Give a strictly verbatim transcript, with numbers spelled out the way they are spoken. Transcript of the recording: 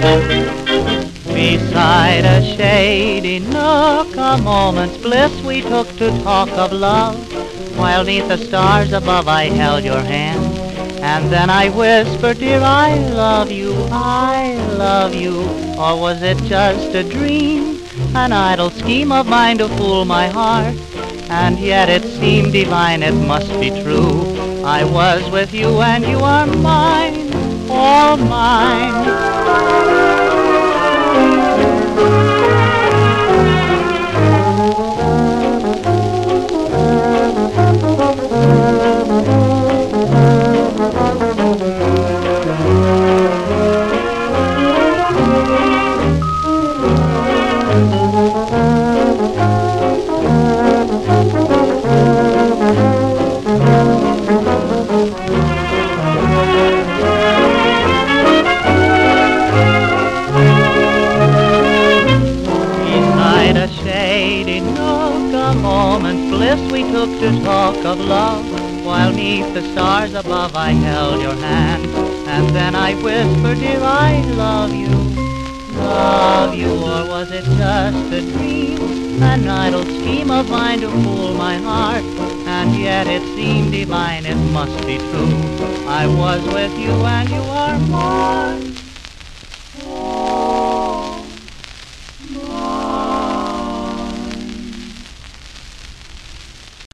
Beside a shady nook, a moment's bliss we took to talk of love, while 'neath the stars above I held your hand, and then I whispered, dear, I love you, I love you. Or was it just a dream, an idle scheme of mine to fool my heart? And yet it seemed divine, it must be true. I was with you and you are mine, all mine. A shady nook, a moment's bliss we took to talk of love, while 'neath the stars above I held your hand, and then I whispered, dear, I love you, love you. Or was it just a dream, an idle scheme of mine to fool my heart? And yet it seemed divine, it must be true. I was with you and you are mine.